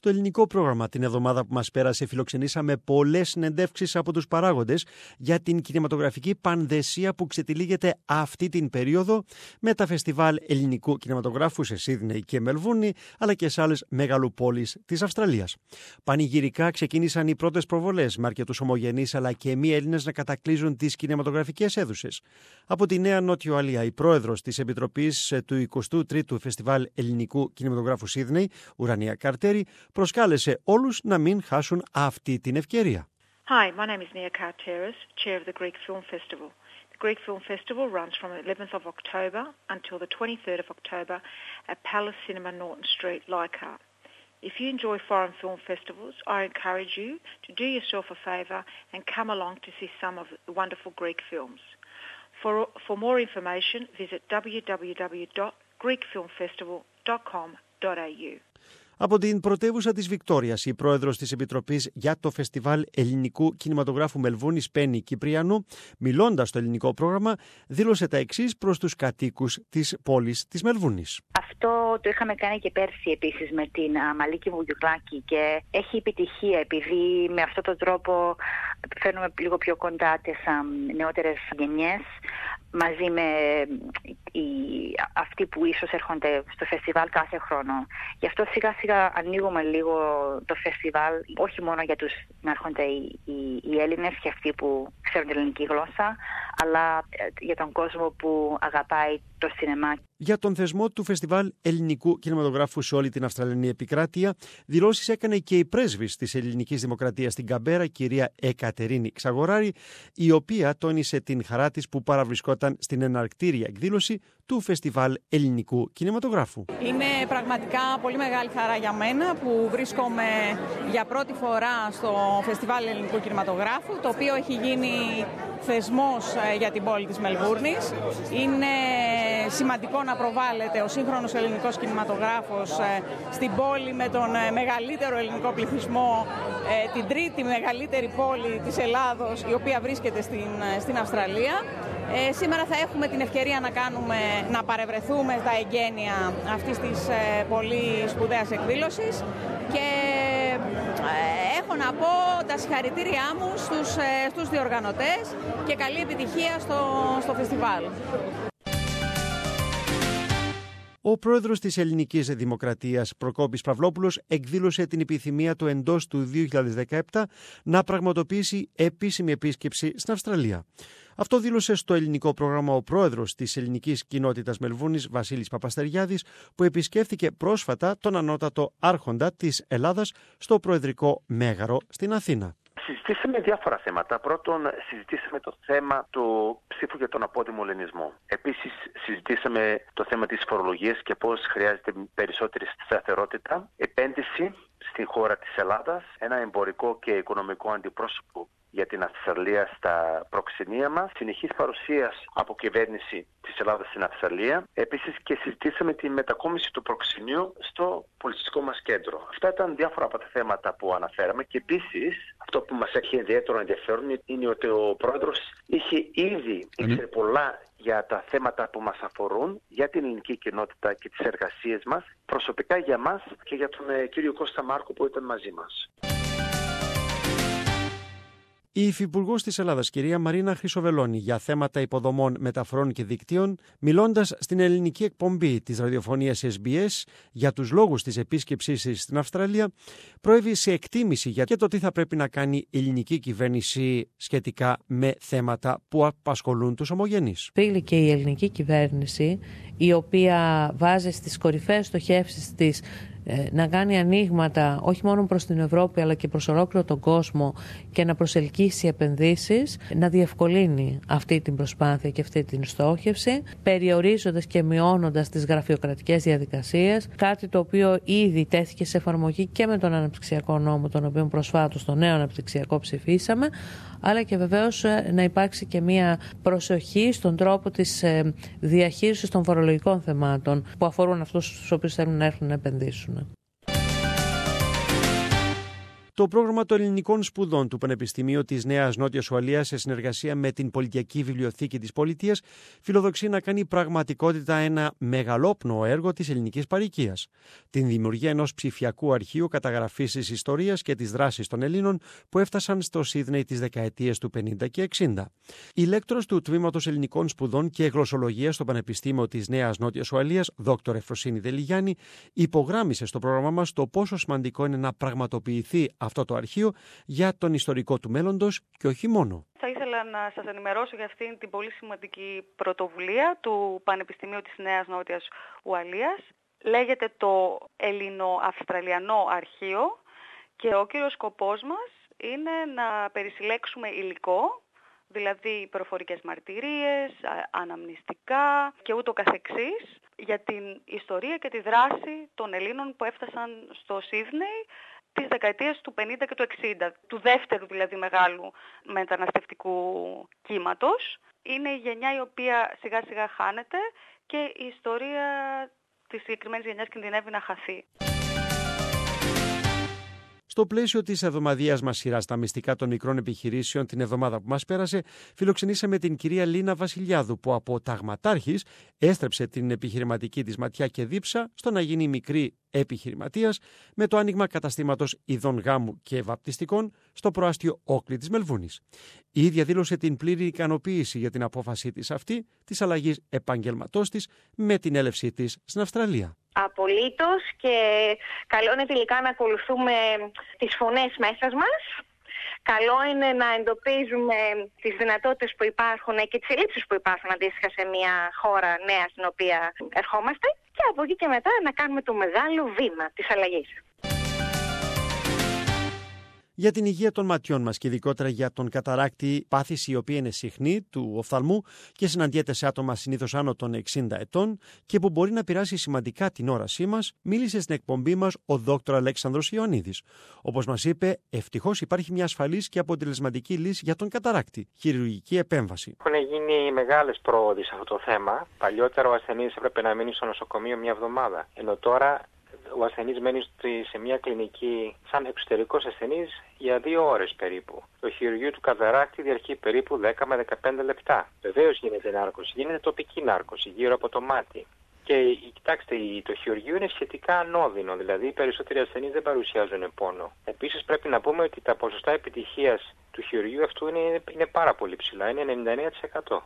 Στο ελληνικό πρόγραμμα την εβδομάδα που μας πέρασε φιλοξενήσαμε πολλές συνεντεύξεις από τους παράγοντες για την κινηματογραφική πανδεσία που ξετυλίγεται αυτή την περίοδο με τα φεστιβάλ ελληνικού κινηματογράφου σε Σίδνεϊ και Μελβούρνη αλλά και σε άλλες μεγαλοπόλεις της Αυστραλίας. Πανηγυρικά ξεκίνησαν οι πρώτες προβολές με αρκετούς ομογενείς αλλά και μη Έλληνες να κατακλείζουν τις κινηματογραφικές αίθουσες. Από τη Νέα Νότιο Αλία, η πρόεδρος της Επιτροπής του 23ου Φεστιβάλ Ελληνικού Κινηματογράφου Σίδνεϊ, Ουρανία Καρτέρη, προσκάλεσε όλους να μην χάσουν αυτή την ευκαιρία. Hi, my name is Nia Karteris, Chair of the Greek Film Festival. The Greek Film Festival runs from the 11th of October until the 23rd of October at Palace Cinema Norton Street, Leichhardt. If you enjoy foreign film festivals, I encourage you to do yourself a favour and come along to see some of the wonderful Greek films. For more information, visit www.greekfilmfestival.com.au. Από την πρωτεύουσα της Βικτόριας, η πρόεδρος της Επιτροπής για το Φεστιβάλ Ελληνικού Κινηματογράφου Μελβούρνης, Πέννη Κυπριανού, μιλώντας στο ελληνικό πρόγραμμα, δήλωσε τα εξής προς τους κατοίκους της πόλης της Μελβούρνης. Αυτό το είχαμε κάνει και πέρσι επίσης με την Μαλίκη Βουγιουκλάκη και έχει επιτυχία επειδή με αυτόν τον τρόπο φέρνουμε λίγο πιο κοντά τις νεότερες γενιές μαζί με αυτοί που ίσως έρχονται στο φεστιβάλ κάθε χρόνο. Γι' αυτό σιγά σιγά ανοίγουμε λίγο το φεστιβάλ, όχι μόνο για τους να έρχονται οι Έλληνες και αυτοί που ξέρουν την ελληνική γλώσσα, αλλά για τον κόσμο που αγαπάει το σινεμά. Για τον θεσμό του Φεστιβάλ Ελληνικού Κινηματογράφου σε όλη την Αυστραλιανή επικράτεια, δηλώσεις έκανε και η πρέσβης της Ελληνικής Δημοκρατίας στην Καμπέρα, κυρία Εκατερίνη Ξαγοράρη, η οποία τόνισε την χαρά της που παραβρισκόταν στην εναρκτήρια εκδήλωση του Φεστιβάλ Ελληνικού Κινηματογράφου. Είναι πραγματικά πολύ μεγάλη χαρά για μένα που βρίσκομαι για πρώτη φορά στο Φεστιβάλ Ελληνικού Κινηματογράφου, το οποίο έχει γίνει θεσμός για την πόλη της Μελβούρνης. Είναι σημαντικό να προβάλλεται ο σύγχρονος ελληνικός κινηματογράφος στην πόλη με τον μεγαλύτερο ελληνικό πληθυσμό, την τρίτη μεγαλύτερη πόλη της Ελλάδος, η οποία βρίσκεται στην Αυστραλία. Σήμερα θα έχουμε την ευκαιρία να παρευρεθούμε στα εγγένεια αυτής της πολύ σπουδαίας εκδήλωσης και έχω να πω τα συγχαρητήριά μου στους διοργανωτές και καλή επιτυχία στο φεστιβάλ. Ο πρόεδρος της Ελληνικής Δημοκρατίας, Προκόπης Παυλόπουλος, εκδήλωσε την επιθυμία του εντός του 2017 να πραγματοποιήσει επίσημη επίσκεψη στην Αυστραλία. Αυτό δήλωσε στο ελληνικό πρόγραμμα ο πρόεδρος της ελληνικής κοινότητας Μελβούρνης, Βασίλης Παπαστεριάδης, που επισκέφθηκε πρόσφατα τον ανώτατο άρχοντα της Ελλάδας στο Προεδρικό Μέγαρο στην Αθήνα. Συζητήσαμε διάφορα θέματα. Πρώτον, συζητήσαμε το θέμα του ψήφου για τον απόδημο ελληνισμό. Επίσης, συζητήσαμε το θέμα της φορολογίας και πώς χρειάζεται περισσότερη σταθερότητα, επένδυση στην χώρα της Ελλάδας, ένα εμπορικό και οικονομικό αντιπρόσωπο για την Αυστραλία στα προξενία μας, συνεχής παρουσία από κυβέρνηση της Ελλάδας στην Αυστραλία. Επίσης και συζητήσαμε τη μετακόμιση του προξενείου στο πολιτιστικό μας κέντρο. Αυτά ήταν διάφορα από τα θέματα που αναφέραμε και επίσης αυτό που μας έχει ιδιαίτερο ενδιαφέρον είναι ότι ο πρόεδρος ήξερε πολλά για τα θέματα που μας αφορούν, για την ελληνική κοινότητα και τις εργασίες μας, προσωπικά για μας και για τον κύριο Κώστα Μάρκο που ήταν μαζί μας. Η Υφυπουργός της Ελλάδας, κυρία Μαρίνα Χρυσοβελώνη, για θέματα υποδομών, μεταφορών και δικτύων, μιλώντας στην ελληνική εκπομπή της ραδιοφωνίας SBS για τους λόγους της επίσκεψής της στην Αυστραλία, προέβη σε εκτίμηση για το τι θα πρέπει να κάνει η ελληνική κυβέρνηση σχετικά με θέματα που απασχολούν τους ομογενείς. Φίλη και η ελληνική κυβέρνηση, η οποία βάζει στις κορυφαίες στοχεύσεις της να κάνει ανοίγματα όχι μόνο προς την Ευρώπη αλλά και προς ολόκληρο τον κόσμο και να προσελκύσει επενδύσεις, να διευκολύνει αυτή την προσπάθεια και αυτή την στόχευση, περιορίζοντας και μειώνοντας τις γραφειοκρατικές διαδικασίες, κάτι το οποίο ήδη τέθηκε σε εφαρμογή και με τον αναπτυξιακό νόμο, τον οποίο προσφάτως το νέο αναπτυξιακό ψηφίσαμε, αλλά και βεβαίως να υπάρξει και μία προσοχή στον τρόπο της διαχείρισης των φορολογικών θεμάτων που αφορούν αυτούς τους οποίους θέλουν να έρθουν να επενδύσουν. Το πρόγραμμα των ελληνικών σπουδών του Πανεπιστημίου της Νέας Νότιας Ουαλίας, σε συνεργασία με την Πολιτιακή Βιβλιοθήκη της Πολιτείας, φιλοδοξεί να κάνει πραγματικότητα ένα μεγαλόπνοο έργο της ελληνικής παροικίας. Την δημιουργία ενός ψηφιακού αρχείου καταγραφής της ιστορίας και της δράσης των Ελλήνων που έφτασαν στο Σίδνεϊ τις δεκαετίες του 50 και 60. Η λέκτορος του Τμήματος Ελληνικών Σπουδών και Γλωσσολογίας στο Πανεπιστήμιο της Νέας Νότιας Ουαλίας, Δόκτωρ Εφροσύνη Δελιγιάννη, υπογράμμισε στο πρόγραμμά μας το πόσο σημαντικό είναι να πραγματοποιηθεί αυτό το αρχείο για τον ιστορικό του μέλλοντος και όχι μόνο. Θα ήθελα να σας ενημερώσω για αυτήν την πολύ σημαντική πρωτοβουλία του Πανεπιστημίου της Νέας Νότιας Ουαλίας. Λέγεται το Ελληνο-Αυστραλιανό Αρχείο και ο κύριος σκοπός μας είναι να περισυλλέξουμε υλικό, δηλαδή προφορικές μαρτυρίες, αναμνηστικά και ούτω καθεξής, για την ιστορία και τη δράση των Ελλήνων που έφτασαν στο Σίδνεϊ τις δεκαετίες του 50 και του 60, του δεύτερου δηλαδή μεγάλου μεταναστευτικού κύματος. Είναι η γενιά η οποία σιγά σιγά χάνεται και η ιστορία της συγκεκριμένης γενιάς κινδυνεύει να χαθεί. Στο πλαίσιο της εβδομαδιαίας μας σειράς «Τα μυστικά των μικρών επιχειρήσεων» την εβδομάδα που μας πέρασε, φιλοξενήσαμε την κυρία Λίνα Βασιλιάδου, που από ταγματάρχης έστρεψε την επιχειρηματική της ματιά και δίψα στο να γίνει μικρή επιχειρηματίας με το άνοιγμα καταστήματος ειδών γάμου και βαπτιστικών στο προάστιο Όκλι της Μελβούνης. Η ίδια δήλωσε την πλήρη ικανοποίηση για την απόφασή της αυτή, της αλλαγής επαγγελματός της με την έλευσή της στην Αυστραλία. Απολύτως, και καλό είναι τελικά να ακολουθούμε τις φωνές μέσα μας. Καλό είναι να εντοπίζουμε τις δυνατότητες που υπάρχουν και τις ελλείψεις που υπάρχουν αντίστοιχα σε μια χώρα νέα στην οποία ερχόμαστε, και από εκεί και μετά να κάνουμε το μεγάλο βήμα της αλλαγής. Για την υγεία των ματιών μας και ειδικότερα για τον καταράκτη, πάθηση η οποία είναι συχνή του οφθαλμού και συναντιέται σε άτομα συνήθως άνω των 60 ετών και που μπορεί να πειράσει σημαντικά την όρασή μας, μίλησε στην εκπομπή μας ο Δόκτωρ Αλέξανδρος Ιωαννίδης. Όπως μας είπε, ευτυχώς υπάρχει μια ασφαλής και αποτελεσματική λύση για τον καταράκτη, χειρουργική επέμβαση. Έχουν γίνει μεγάλες πρόοδοι σε αυτό το θέμα. Παλιότερα ο ασθενής έπρεπε να μείνει στο νοσοκομείο μια εβδομάδα, ενώ τώρα ο ασθενής μένει σε μια κλινική σαν εξωτερικός ασθενής για 2 ώρες περίπου. Το χειρουργείο του καταράκτη διαρκεί περίπου 10 με 15 λεπτά. Βεβαίως γίνεται νάρκωση, γίνεται τοπική νάρκωση γύρω από το μάτι. Και κοιτάξτε, το χειρουργείο είναι σχετικά ανώδυνο, δηλαδή οι περισσότεροι ασθενείς δεν παρουσιάζουν πόνο. Επίσης πρέπει να πούμε ότι τα ποσοστά επιτυχίας του χειρουργείου αυτού είναι πάρα πολύ ψηλά, είναι 99%.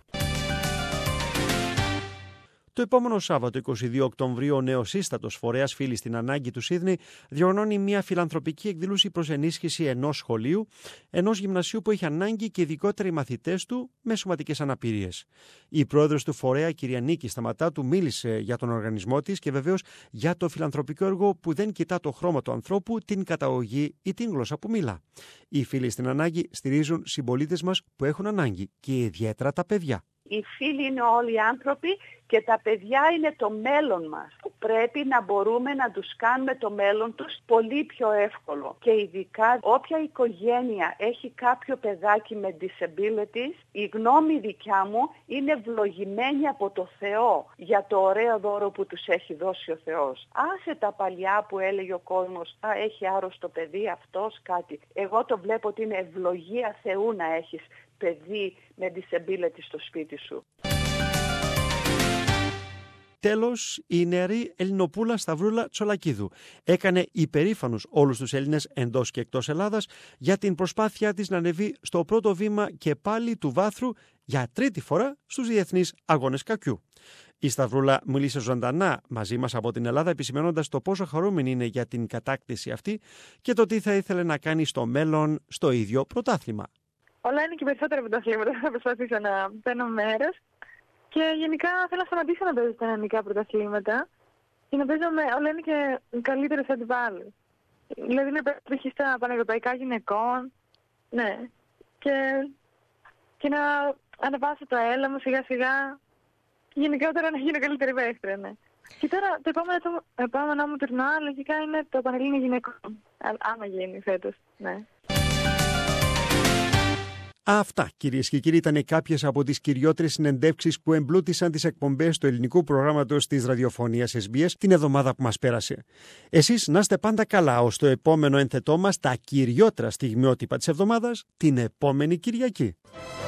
Το επόμενο Σάββατο, 22 Οκτωβρίου, ο νεοσύστατος φορέας Φίλοι στην Ανάγκη του Σίδνεϊ διοργανώνει μια φιλανθρωπική εκδήλωση προς ενίσχυση ενός σχολείου, ενός γυμνασίου που έχει ανάγκη και ειδικότερα οι μαθητές του με σωματικές αναπηρίες. Η πρόεδρος του φορέα, κυρία Νίκη Σταματάτου, μίλησε για τον οργανισμό της και βεβαίως για το φιλανθρωπικό έργο που δεν κοιτά το χρώμα του ανθρώπου, την καταγωγή ή την γλώσσα που μιλά. Οι Φίλοι στην Ανάγκη στηρίζουν συμπολίτες μας που έχουν ανάγκη και ιδιαίτερα τα παιδιά. Οι φίλοι είναι όλοι οι άνθρωποι και τα παιδιά είναι το μέλλον μας. Πρέπει να μπορούμε να τους κάνουμε το μέλλον τους πολύ πιο εύκολο. Και ειδικά όποια οικογένεια έχει κάποιο παιδάκι με disabilities, η γνώμη δικιά μου είναι ευλογημένη από το Θεό για το ωραίο δώρο που τους έχει δώσει ο Θεός. Άσε τα παλιά που έλεγε ο κόσμος, έχει άρρωστο παιδί αυτός κάτι. Εγώ το βλέπω ότι είναι ευλογία Θεού να έχεις παιδί με disability στο σπίτι σου. Τέλος, η νεαρή Ελληνοπούλα Σταυρούλα Τσολακίδου έκανε υπερήφανους όλους τους Έλληνες εντός και εκτός Ελλάδας για την προσπάθειά της να ανεβεί στο πρώτο βήμα και πάλι του βάθρου για 3η φορά στους Διεθνείς Αγώνες Κακιού. Η Σταυρούλα μίλησε ζωντανά μαζί μας από την Ελλάδα, επισημαίνοντας το πόσο χαρούμενη είναι για την κατάκτηση αυτή και το τι θα ήθελε να κάνει στο μέλλον στο ίδιο πρωτάθλημα. Όλα είναι και περισσότερα πρωταθλήματα, θα προσπαθήσω να παίρνω μέρος. Και γενικά θέλω να σταματήσω να παίζω στα ελληνικά πρωταθλήματα και να παίζω όλα είναι και καλύτερες αντιπάλους. Δηλαδή να παίζω στα πανευρωπαϊκά γυναικών, ναι. Και να ανεβάσω το έλα μου σιγά σιγά και γενικότερα να γίνω καλύτερη παίκτρια, ναι. Και τώρα το επόμενο μου τουρνουά λογικά είναι το Πανελλήνιο Γυναικών, άμα γίνει φέτος, ναι. Αυτά, κυρίες και κύριοι, ήταν κάποιες από τις κυριότερες συνεντεύξεις που εμπλούτησαν τις εκπομπές του ελληνικού προγράμματος της ραδιοφωνίας SBS την εβδομάδα που μας πέρασε. Εσείς να είστε πάντα καλά ως το επόμενο ένθετό μας, τα κυριότερα στιγμιότυπα της εβδομάδας, την επόμενη Κυριακή.